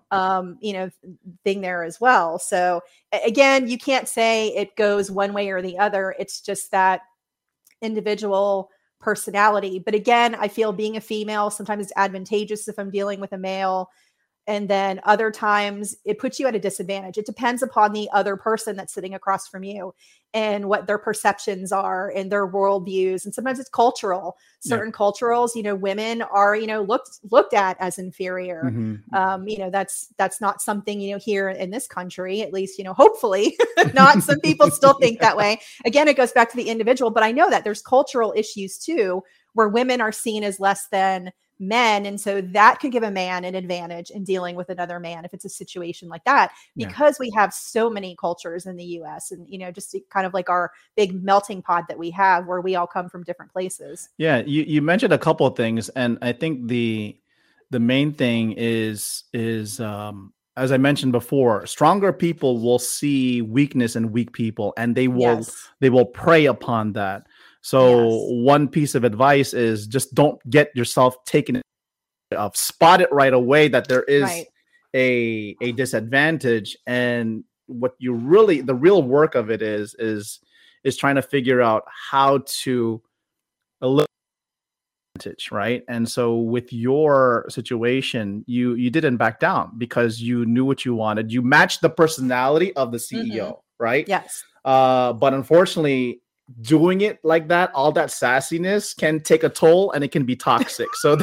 thing there as well. So again, you can't say it goes one way or the other. It's just that individual personality. But again, I feel being a female, sometimes it's advantageous if I'm dealing with a male. And then other times it puts you at a disadvantage. It depends upon the other person that's sitting across from you and what their perceptions are and their worldviews. And sometimes it's cultural. Certain culturals, women are, looked at as inferior. That's not something, here in this country, at least, hopefully not. Some people still think that way. Again, it goes back to the individual, but I know that there's cultural issues too, where women are seen as less than men. And so that could give a man an advantage in dealing with another man if it's a situation like that, because we have so many cultures in the US and, just kind of like our big melting pot that we have where we all come from different places. Yeah. You mentioned a couple of things. And I think the main thing is, as I mentioned before, stronger people will see weakness in weak people and they will prey upon that. So one piece of advice is just don't get yourself taken off. Spot it right away that there is a disadvantage, and what the real work of it is trying to figure out how to eliminate advantage, right? And so with your situation, you didn't back down because you knew what you wanted. You matched the personality of the CEO, right? Yes. But unfortunately, doing it like that, all that sassiness can take a toll and it can be toxic. So,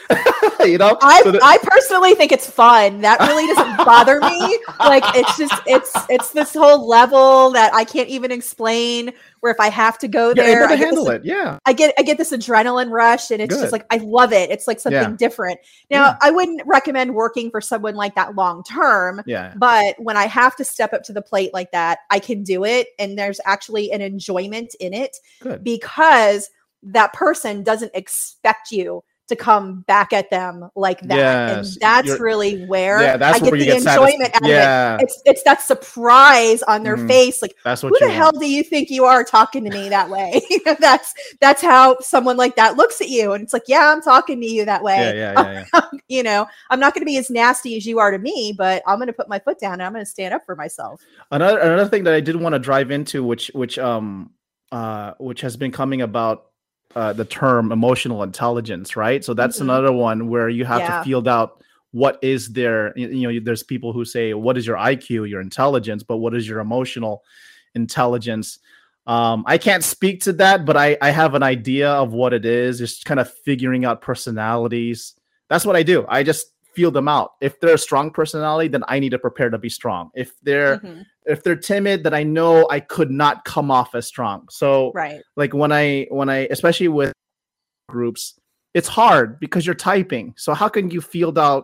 I personally think it's fun. That really doesn't bother me. Like, it's this whole level that I can't even explain, where if I have to go there, I get this adrenaline rush, and it's just like, I love it. It's like something different. Now, I wouldn't recommend working for someone like that long term, but when I have to step up to the plate like that, I can do it. And there's actually an enjoyment in it because that person doesn't expect you to come back at them like that. Yes, and that's really where that's I get where the enjoyment out of it. It's that surprise on their face. Like, that's what who the hell do you think you are talking to me that way? That's how someone like that looks at you. And it's like, yeah, I'm talking to you that way. I'm not going to be as nasty as you are to me, but I'm going to put my foot down and I'm going to stand up for myself. Another thing that I did want to drive into, which has been coming about, the term emotional intelligence, right? So that's another one where you have to field out what is there. There's people who say, what is your IQ, your intelligence, but what is your emotional intelligence? I can't speak to that, but I have an idea of what it is. Just kind of figuring out personalities. That's what I do. I just feel them out. If they're a strong personality, then I need to prepare to be strong. If they're timid, then I know I could not come off as strong. So like when I especially with groups, it's hard because you're typing. So how can you field out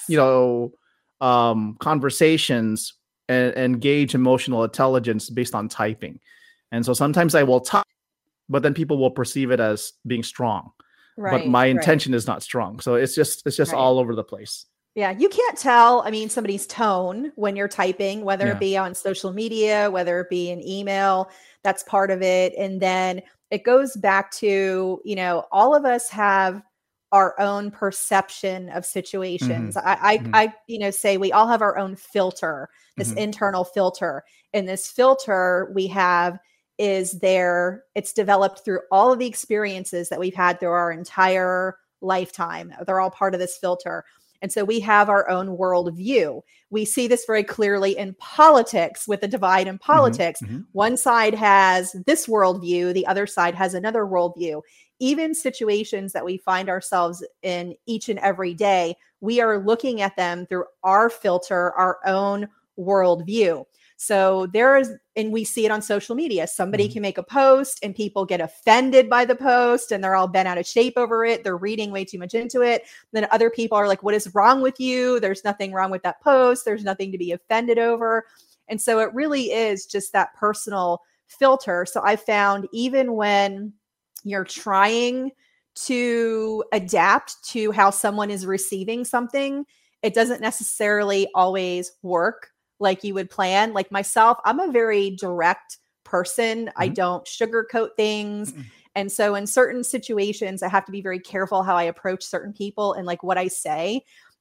conversations and gauge emotional intelligence based on typing? And so sometimes I will type, but then people will perceive it as being strong. But my intention is not strong. So it's just all over the place. Yeah, you can't tell, somebody's tone when you're typing, whether it be on social media, whether it be an email, that's part of it. And then it goes back to, all of us have our own perception of situations. I say we all have our own filter, this internal filter. And this filter we have it's developed through all of the experiences that we've had through our entire lifetime. They're all part of this filter. And so we have our own worldview. We see this very clearly in politics with the divide in politics. One side has this worldview, the other side has another worldview. Even situations that we find ourselves in each and every day, we are looking at them through our filter, our own worldview. So and we see it on social media. Somebody can make a post and people get offended by the post and they're all bent out of shape over it. They're reading way too much into it. Then other people are like, what is wrong with you? There's nothing wrong with that post. There's nothing to be offended over. And so it really is just that personal filter. So I found even when you're trying to adapt to how someone is receiving something, it doesn't necessarily always work like you would plan. Like myself, I'm a very direct person. I don't sugarcoat things. And so in certain situations, I have to be very careful how I approach certain people and like what I say.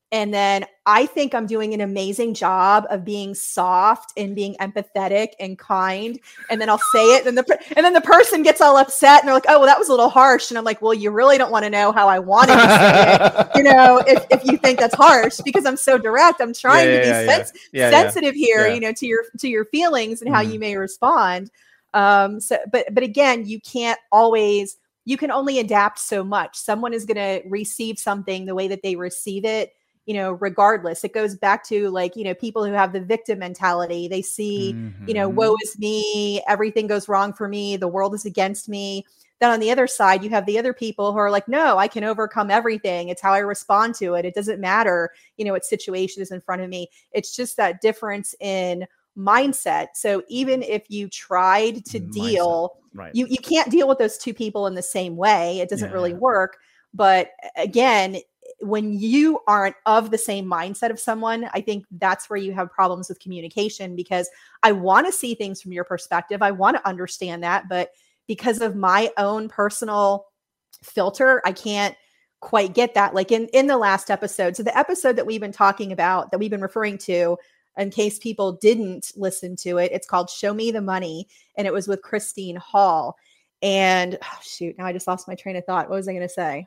And then I think I'm doing an amazing job of being soft and being empathetic and kind. And then I'll say it, and then the person gets all upset and they're like, "Oh, well, that was a little harsh." And I'm like, "Well, you really don't want to know how I wanted to say it, if you think that's harsh, because I'm so direct. I'm trying to be sensitive here, to your feelings and how you may respond." But again, you can't always. You can only adapt so much. Someone is going to receive something the way that they receive it, regardless. It goes back to people who have the victim mentality. They see, woe is me, everything goes wrong for me, the world is against me. Then on the other side, you have the other people who are like, no, I can overcome everything. It's how I respond to it. It doesn't matter, what situation is in front of me. It's just that difference in mindset. So even if you tried to deal, right, you can't deal with those two people in the same way. It doesn't really work. But again, when you aren't of the same mindset of someone, I think that's where you have problems with communication, because I want to see things from your perspective. I want to understand that, but because of my own personal filter, I can't quite get that. Like in the last episode. So the episode that we've been talking about, that we've been referring to, in case people didn't listen to it, it's called Show Me the Money. And it was with Christine Hall. And now I just lost my train of thought. What was I going to say?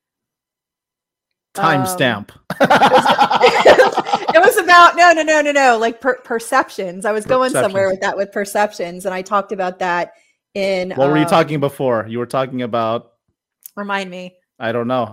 Timestamp. It was about no, like perceptions. I was going somewhere with that, with perceptions, and I talked about that in. What were you talking before? You were talking about. Remind me. I don't know.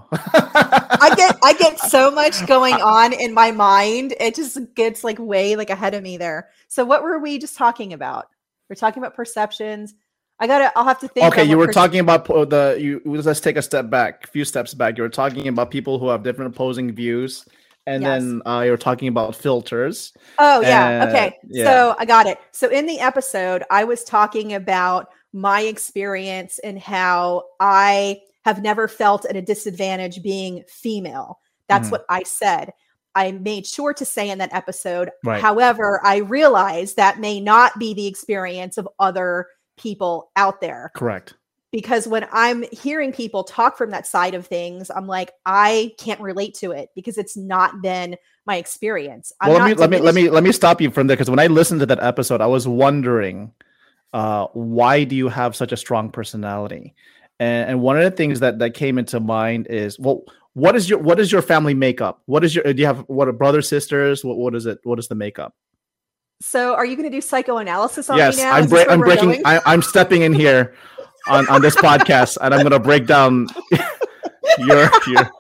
I get so much going on in my mind. It just gets way ahead of me there. So what were we just talking about? We're talking about perceptions. I'll have to think. Okay, you were talking about let's take a few steps back. You were talking about people who have different opposing views. And then you were talking about filters. Oh, yeah. Okay. Yeah. So I got it. So in the episode, I was talking about my experience and how I have never felt at a disadvantage being female. That's what I said. I made sure to say in that episode. Right. However, I realized that may not be the experience of other people out there. Correct. Because when I'm hearing people talk from that side of things, I'm like, I can't relate to it because it's not been my experience. Let me stop you from there, because when I listened to that episode, I was wondering, why do you have such a strong personality? And one of the things that came into mind is, well, what is your family makeup? Do you have brothers, sisters? What is it? What is the makeup? So are you going to do psychoanalysis on me now? I'm stepping in here on this podcast, and I'm going to break down your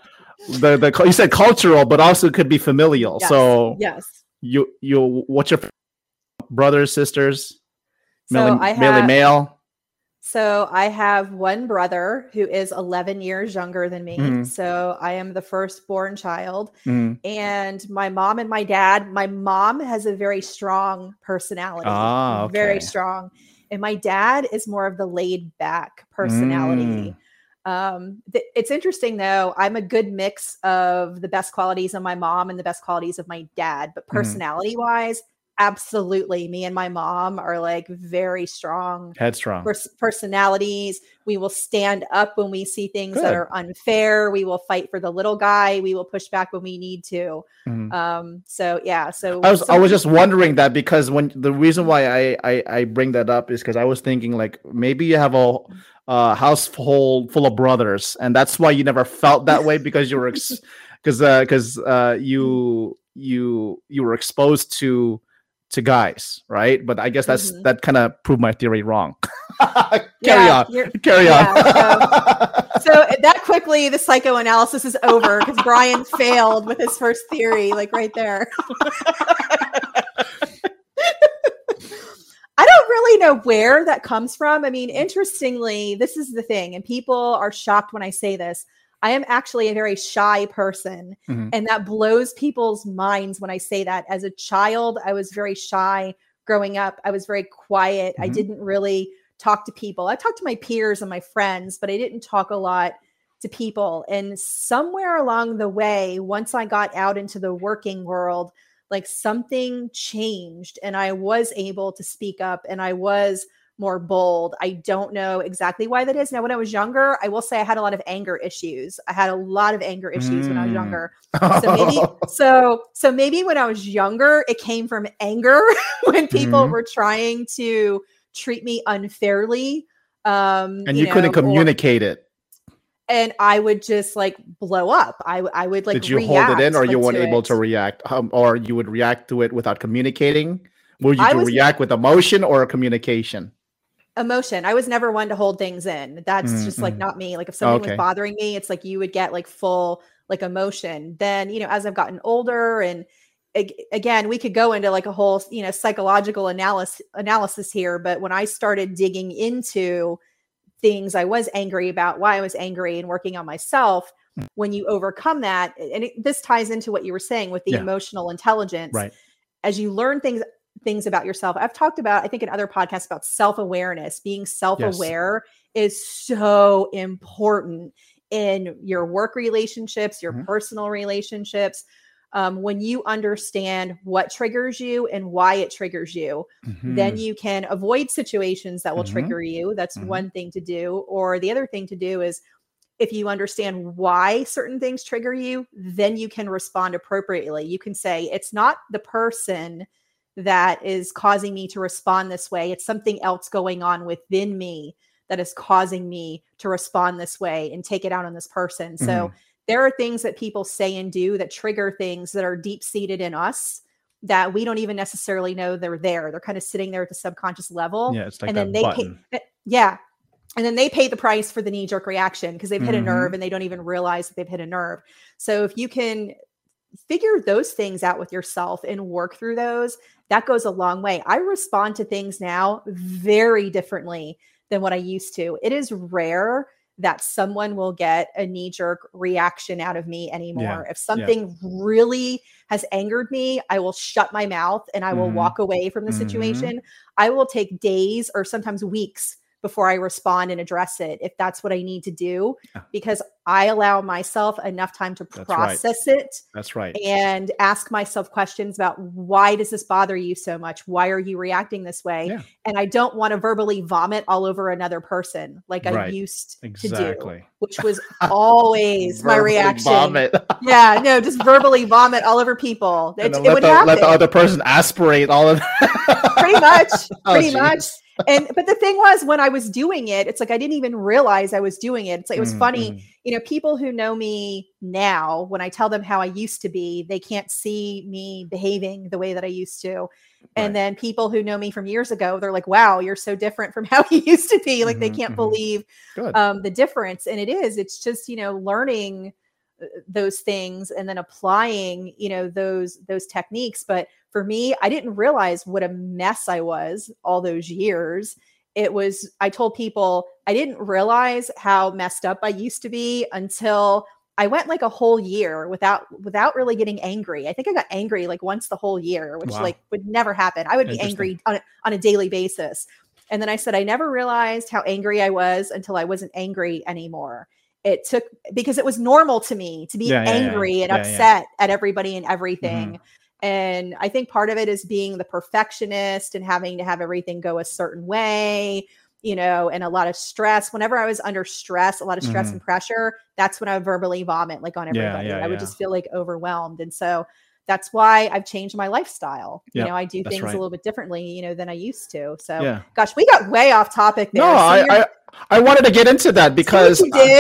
you said cultural, but also could be familial. Yes. So yes, you what's your brothers, sisters? So male. So I have one brother who is 11 years younger than me. Mm-hmm. So I am the firstborn child. Mm-hmm. And my mom and my dad, my mom has a very strong personality. Okay. Very strong. And my dad is more of the laid back personality. It's interesting though. I'm a good mix of the best qualities of my mom and the best qualities of my dad, but personality wise, absolutely. Me and my mom are very strong, headstrong personalities. We will stand up when we see things that are unfair. We will fight for the little guy. We will push back when we need to. So I was just wondering that, because the reason why I bring that up is because I was thinking maybe you have a household full of brothers, and that's why you never felt that way, because you were you were exposed to guys, right? But I guess that kind of proved my theory wrong. Carry on. So that quickly, the psychoanalysis is over because Brian failed with his first theory, right there. I don't really know where that comes from. I mean, interestingly, this is the thing, and people are shocked when I say this. I am actually a very shy person, and that blows people's minds when I say that. As a child, I was very shy growing up. I was very quiet. I didn't really talk to people. I talked to my peers and my friends, but I didn't talk a lot to people. And somewhere along the way, once I got out into the working world, something changed, and I was able to speak up, and I was more bold. I don't know exactly why that is. Now, when I was younger, I will say I had a lot of anger issues. I had a lot of anger issues when I was younger. So maybe when I was younger, it came from anger when people were trying to treat me unfairly. And you couldn't communicate it. And I would just like blow up. I would like. Did you hold it in, or you weren't able to react, or you would react to it without communicating? Would you react with emotion or communication? Emotion. I was never one to hold things in. That's just like not me. Like if something was bothering me, it's like you would get like full like emotion. Then, you know, as I've gotten older, and again, we could go into like a whole, you know, psychological analysis here. But when I started digging into things I was angry about, why I was angry, and working on myself, when you overcome that, and this ties into what you were saying with the emotional intelligence, right? As you learn things about yourself. I've talked about, I think in other podcasts, about self-awareness. Being self-aware is so important in your work relationships, your personal relationships. When you understand what triggers you and why it triggers you, then you can avoid situations that will trigger you. That's one thing to do. Or the other thing to do is, if you understand why certain things trigger you, then you can respond appropriately. You can say, it's not the person that is causing me to respond this way. It's something else going on within me that is causing me to respond this way, and take it out on this person. So there are things that people say and do that trigger things that are deep seated in us that we don't even necessarily know they're there. They're kind of sitting there at the subconscious level. Yeah, it's like and that then they button. And then they pay the price for the knee-jerk reaction because they've hit a nerve and they don't even realize that they've hit a nerve. So if you can figure those things out with yourself and work through those, that goes a long way. I respond to things now very differently than what I used to. It is rare that someone will get a knee-jerk reaction out of me anymore. If something really has angered me, I will shut my mouth and I will walk away from the situation. I will take days or sometimes weeks before I respond and address it, if that's what I need to do, because I allow myself enough time to process it. That's right. And ask myself questions about, why does this bother you so much? Why are you reacting this way? Yeah. And I don't want to verbally vomit all over another person like I used to do, which was always my reaction. Vomit. Just verbally vomit all over people. It would happen. Let the other person aspirate all of that. Pretty much. But the thing was, when I was doing it, it's like I didn't even realize I was doing it. It's like, it was funny, you know, people who know me now, when I tell them how I used to be, they can't see me behaving the way that I used to. And then people who know me from years ago, they're like, wow, you're so different from how you used to be. Like they can't believe the difference. And it's just, you know, learning those things and then applying, you know, those techniques. But for me, I didn't realize what a mess I was all those years. I told people I didn't realize how messed up I used to be until I went like a whole year without really getting angry. I think I got angry like once the whole year, which like would never happen. I would be angry on a daily basis. And then I said, I never realized how angry I was until I wasn't angry anymore. It took, because it was normal to me to be angry and upset at everybody and everything. And I think part of it is being the perfectionist and having to have everything go a certain way, you know, and a lot of stress. Whenever I was under stress, a lot of stress and pressure, that's when I would verbally vomit like on everybody. I would just feel like overwhelmed. And so that's why I've changed my lifestyle. You know, I do things a little bit differently, you know, than I used to. So gosh, we got way off topic there. No, I wanted to get into that because you did.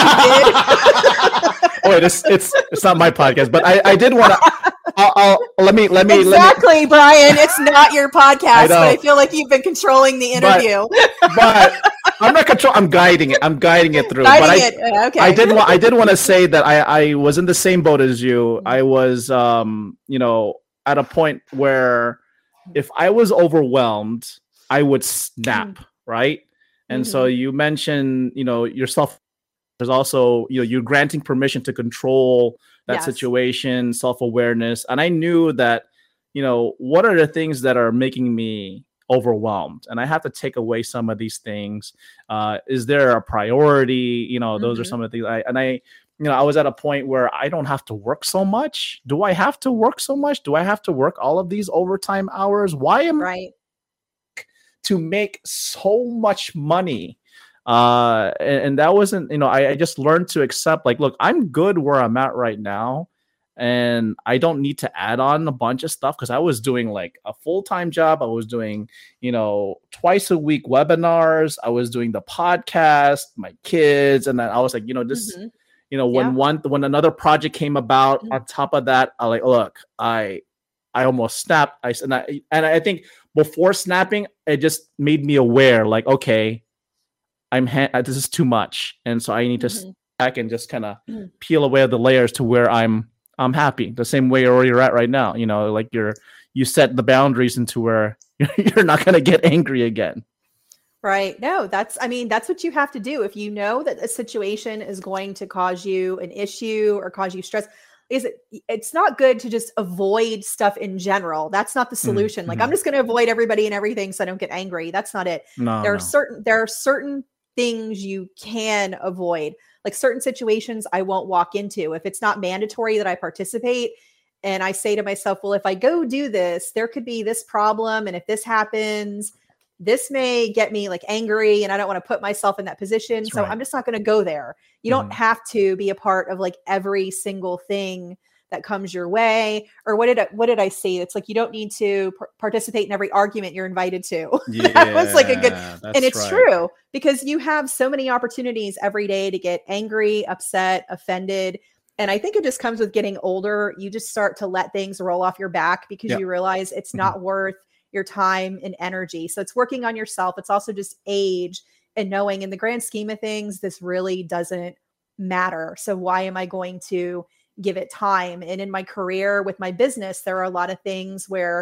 Wait, it's not my podcast, but I did want to. Let me. Exactly, Brian. It's not your podcast, but I feel like you've been controlling the interview. But I'm not controlling. I'm guiding it through. Okay. I did want to say that I was in the same boat as you. I was, you know, at a point where if I was overwhelmed, I would snap, right? And so you mentioned, you know, yourself. There's also, you know, you're granting permission to control that situation, self-awareness. And I knew that, you know, what are the things that are making me overwhelmed? And I have to take away some of these things. Is there a priority? You know, those are some of the things. I was at a point where I don't have to work so much. Do I have to work so much? Do I have to work all of these overtime hours? Why am I? to make so much money. And that wasn't, I just learned to accept, like, look, I'm good where I'm at right now. And I don't need to add on a bunch of stuff because I was doing like a full-time job. I was doing, twice a week webinars. I was doing the podcast, my kids. And then I was like, when another project came about on top of that, I almost snapped. I think before snapping, it just made me aware, like, okay, this is too much. And so I need to step back and just kind of peel away the layers to where I'm happy, the same way where you're at right now. Like you set the boundaries into where you're not going to get angry again. Right. No, that's what you have to do. If you know that a situation is going to cause you an issue or cause you stress, it's not good to just avoid stuff in general. That's not the solution. Like, I'm just going to avoid everybody and everything so I don't get angry. That's not it. There are certain things you can avoid. Like, certain situations I won't walk into. If it's not mandatory that I participate, and I say to myself, well, if I go do this, there could be this problem. And if this happens, this may get me like angry, and I don't want to put myself in that position. That's so right. I'm just not going to go there. You don't have to be a part of like every single thing that comes your way. Or what did I say? It's like, you don't need to participate in every argument you're invited to. Yeah, that was like a good, and it's true, because you have so many opportunities every day to get angry, upset, offended. And I think it just comes with getting older. You just start to let things roll off your back because you realize it's not worth your time and energy. So it's working on yourself. It's also just age and knowing, in the grand scheme of things, this really doesn't matter. So why am I going to give it time? And in my career with my business, there are a lot of things where,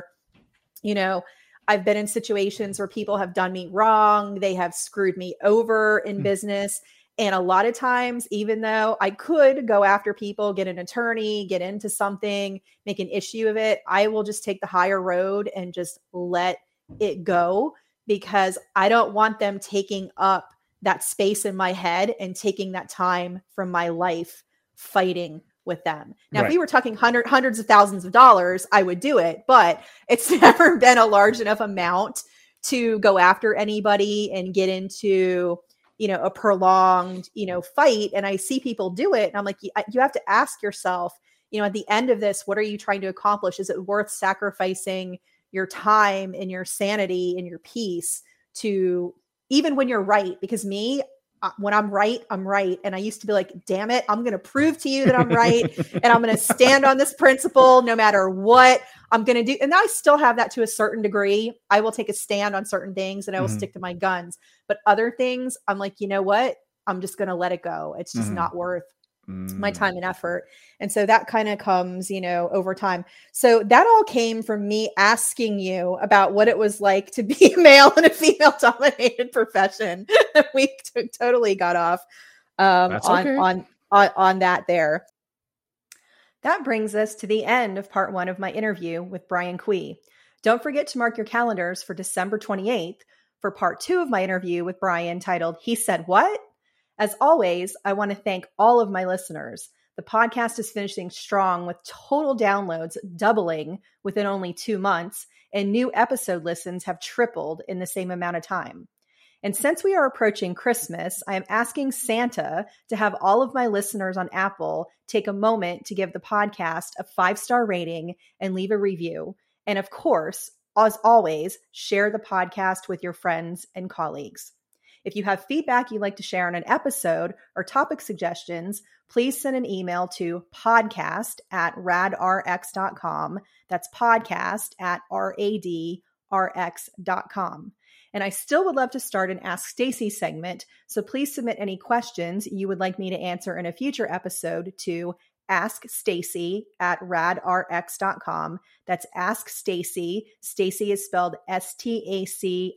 I've been in situations where people have done me wrong. They have screwed me over in business. And a lot of times, even though I could go after people, get an attorney, get into something, make an issue of it, I will just take the higher road and just let it go, because I don't want them taking up that space in my head and taking that time from my life fighting with them. Now, if we were talking hundreds of thousands of dollars, I would do it, but it's never been a large enough amount to go after anybody and get into, a prolonged, fight. And I see people do it. And I'm like, you have to ask yourself, at the end of this, what are you trying to accomplish? Is it worth sacrificing your time and your sanity and your peace to, even when you're right? Because when I'm right, I'm right. And I used to be like, damn it, I'm going to prove to you that I'm right. And I'm going to stand on this principle no matter what I'm going to do. And I still have that to a certain degree. I will take a stand on certain things and I will stick to my guns. But other things, I'm like, you know what? I'm just going to let it go. It's just not worth my time and effort. And so that kind of comes, over time. So that all came from me asking you about what it was like to be a male in a female dominated profession. We totally got off on that there. That brings us to the end of part 1 of my interview with Brian Kui. Don't forget to mark your calendars for December 28th for part 2 of my interview with Brian, titled He Said What? As always, I want to thank all of my listeners. The podcast is finishing strong with total downloads doubling within only 2 months, and new episode listens have tripled in the same amount of time. And since we are approaching Christmas, I am asking Santa to have all of my listeners on Apple take a moment to give the podcast a 5-star rating and leave a review. And of course, as always, share the podcast with your friends and colleagues. If you have feedback you'd like to share on an episode or topic suggestions, please send an email to podcast@radrx.com. That's podcast@radrx.com. And I still would love to start an Ask Stacey segment, so please submit any questions you would like me to answer in a future episode to askstacey@radrx.com. That's Ask Stacey. Stacey is spelled Stacie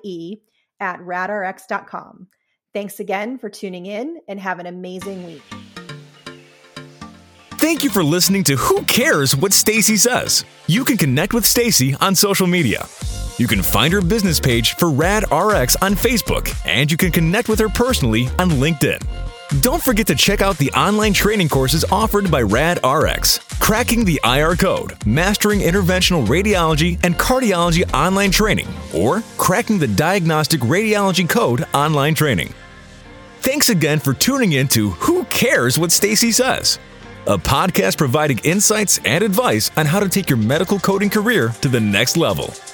@radrx.com. Thanks again for tuning in, and have an amazing week. Thank you for listening to Who Cares What Stacey Says? You can connect with Stacey on social media. You can find her business page for RadRx on Facebook, and you can connect with her personally on LinkedIn. Don't forget to check out the online training courses offered by RadRx. Cracking the IR Code, Mastering Interventional Radiology and Cardiology Online Training, or Cracking the Diagnostic Radiology Code Online Training. Thanks again for tuning in to Who Cares What Stacey Says? A podcast providing insights and advice on how to take your medical coding career to the next level.